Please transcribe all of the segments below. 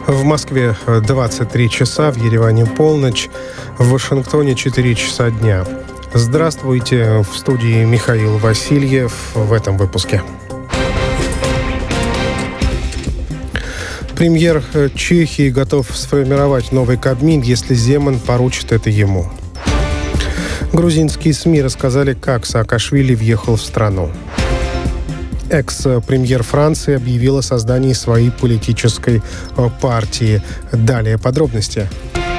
В Москве 23 часа, в Ереване полночь, в Вашингтоне 4 часа дня. Здравствуйте, в студии Михаил Васильев в этом выпуске. Премьер Чехии готов сформировать новый Кабмин, если Земан поручит это ему. Грузинские СМИ рассказали, как Саакашвили въехал в страну. Экс-премьер Франции объявил о создании своей политической партии. Далее подробности.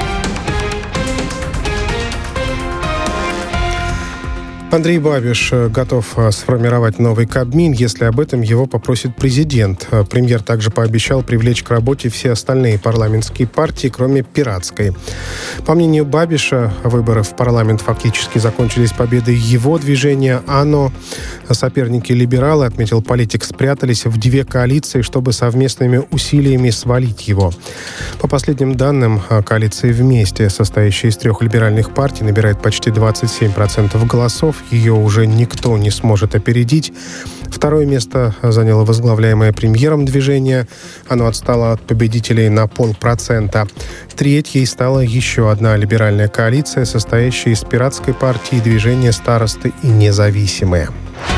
Андрей Бабиш готов сформировать новый Кабмин, если об этом его попросит президент. Премьер также пообещал привлечь к работе все остальные парламентские партии, кроме пиратской. По мнению Бабиша, выборы в парламент фактически закончились победой его движения «АНО». Соперники-либералы, отметил политик, спрятались в две коалиции, чтобы совместными усилиями свалить его. По последним данным, коалиция «Вместе», состоящая из трех либеральных партий, набирает почти 27% голосов. Ее уже никто не сможет опередить. Второе место заняло возглавляемое премьером движение. Оно отстало от победителей на 0,5%. Третьей стала еще одна либеральная коалиция, состоящая из пиратской партии и движения «Старосты и независимые».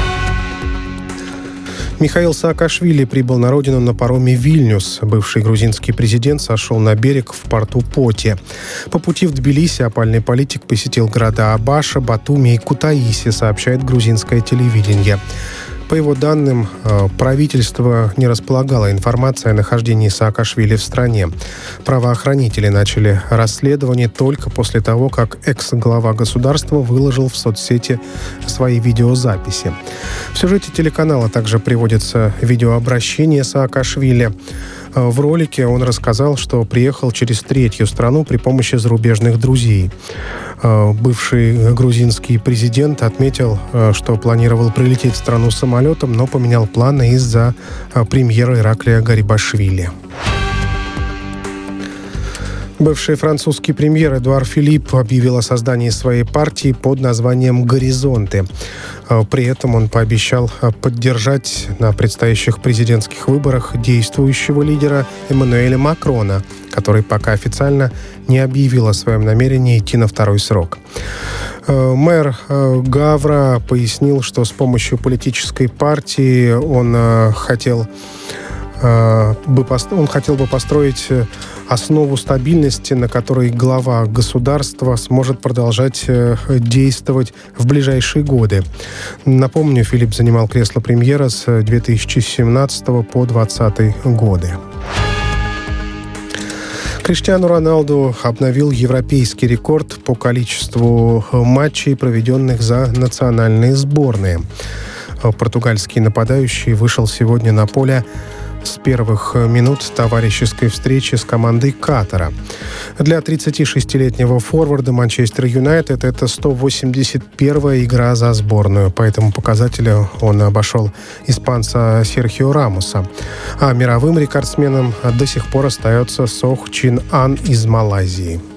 Михаил Саакашвили прибыл на родину на пароме «Вильнюс». Бывший грузинский президент сошел на берег в порту Поти. По пути в Тбилиси опальный политик посетил города Абаша, Батуми и Кутаиси, сообщает грузинское телевидение. По его данным, правительство не располагало информацией о нахождении Саакашвили в стране. Правоохранители начали расследование только после того, как экс-глава государства выложил в соцсети свои видеозаписи. В сюжете телеканала также приводится видеообращение Саакашвили. В ролике он рассказал, что приехал через третью страну при помощи зарубежных друзей. Бывший грузинский президент отметил, что планировал прилететь в страну самолетом, но поменял планы из-за премьера Ираклия Гарибашвили. Бывший французский премьер Эдуар Филипп объявил о создании своей партии под названием «Горизонты». При этом он пообещал поддержать на предстоящих президентских выборах действующего лидера Эммануэля Макрона, который пока официально не объявил о своем намерении идти на второй срок. Мэр Гавра пояснил, что с помощью политической партии он хотел бы построить основу стабильности, на которой глава государства сможет продолжать действовать в ближайшие годы. Напомню, Филипп занимал кресло премьера с 2017 по 2020 годы. Криштиану Роналду обновил европейский рекорд по количеству матчей, проведенных за национальные сборные. Португальский нападающий вышел сегодня на поле с первых минут товарищеской встречи с командой Катара. Для 36-летнего форварда Манчестер Юнайтед это 181-я игра за сборную. По этому показателю он обошел испанца Серхио Рамоса. А мировым рекордсменом до сих пор остается Сох Чин Ан из Малайзии.